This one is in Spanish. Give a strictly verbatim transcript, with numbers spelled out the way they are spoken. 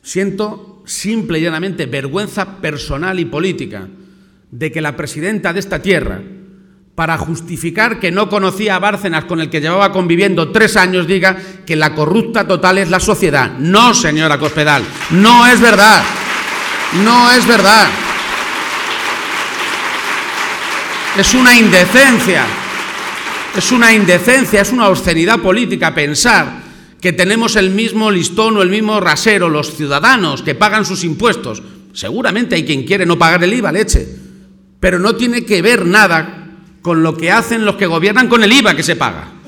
Siento simple y llanamente vergüenza personal y política de que la presidenta de esta tierra, para justificar que no conocía a Bárcenas, con el que llevaba conviviendo tres años, diga que la corrupta total es la sociedad. No, señora Cospedal, no es verdad, no es verdad. Es una indecencia, es una indecencia, es una obscenidad política pensar que tenemos el mismo listón o el mismo rasero los ciudadanos que pagan sus impuestos. Seguramente hay quien quiere no pagar el I V A, leche, pero no tiene que ver nada con lo que hacen los que gobiernan con el I V A que se paga.